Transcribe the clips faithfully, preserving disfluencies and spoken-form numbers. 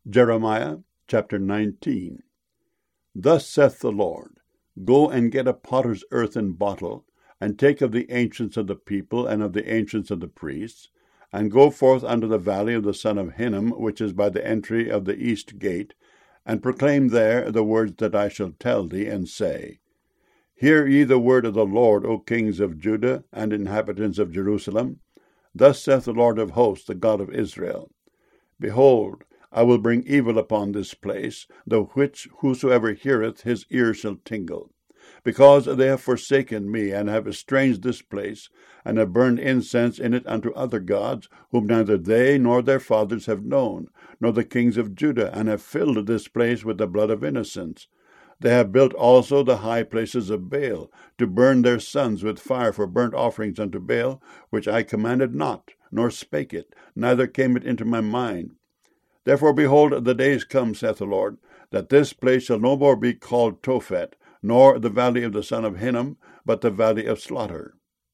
Jeremiah chapter nineteen. Thus saith the Lord, Go and get a potter's earthen bottle, and take of the ancients of the people, and of the ancients of the priests, and go forth unto the valley of the son of Hinnom, which is by the entry of the east gate, and proclaim there the words that I shall tell thee, and say, Hear ye the word of the Lord, O kings of Judah, and inhabitants of Jerusalem. Thus saith the Lord of hosts, the God of Israel, Behold, I will bring evil upon this place, the which whosoever heareth his ear shall tingle, because they have forsaken me, and have estranged this place, and have burned incense in it unto other gods, whom neither they nor their fathers have known, nor the kings of Judah, and have filled this place with the blood of innocents. They have built also the high places of Baal, to burn their sons with fire for burnt offerings unto Baal, which I commanded not, nor spake it, neither came it into my mind. Therefore, behold, the days come, saith the Lord, that this place shall no more be called Tophet, nor the valley of the son of Hinnom, but the valley of slaughter.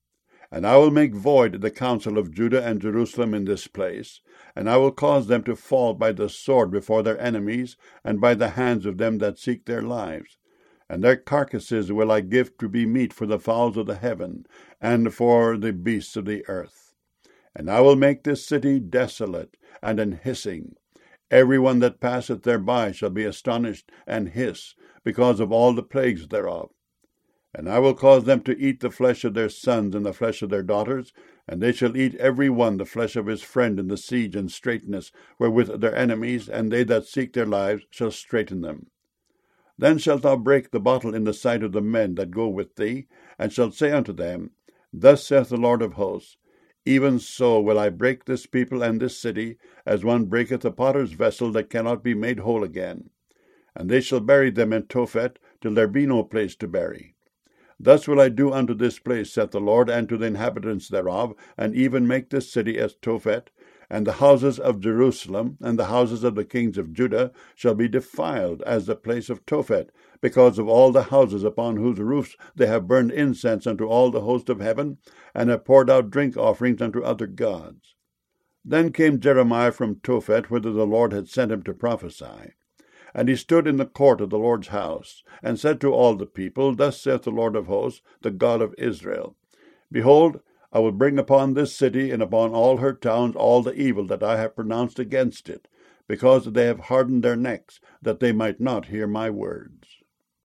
And I will make void the counsel of Judah and Jerusalem in this place, and I will cause them to fall by the sword before their enemies, and by the hands of them that seek their lives. And their carcasses will I give to be meat for the fowls of the heaven, and for the beasts of the earth. And I will make this city desolate, and an hissing. Every one that passeth thereby shall be astonished, and hiss, because of all the plagues thereof. And I will cause them to eat the flesh of their sons and the flesh of their daughters, and they shall eat every one the flesh of his friend in the siege and straitness, wherewith their enemies, and they that seek their lives, shall straiten them. Then shalt thou break the bottle in the sight of the men that go with thee, and shalt say unto them, Thus saith the Lord of hosts, Even so will I break this people and this city, as one breaketh a potter's vessel that cannot be made whole again. And they shall bury them in Tophet, till there be no place to bury. Thus will I do unto this place, saith the Lord, and to the inhabitants thereof, and even make this city as Tophet, and the houses of Jerusalem, and the houses of the kings of Judah, shall be defiled as the place of Tophet, because of all the houses upon whose roofs they have burned incense unto all the host of heaven, and have poured out drink offerings unto other gods. Then came Jeremiah from Tophet, whither the Lord had sent him to prophesy. And he stood in the court of the Lord's house, and said to all the people, Thus saith the Lord of hosts, the God of Israel, Behold, I will bring upon this city and upon all her towns all the evil that I have pronounced against it, because they have hardened their necks, that they might not hear my words.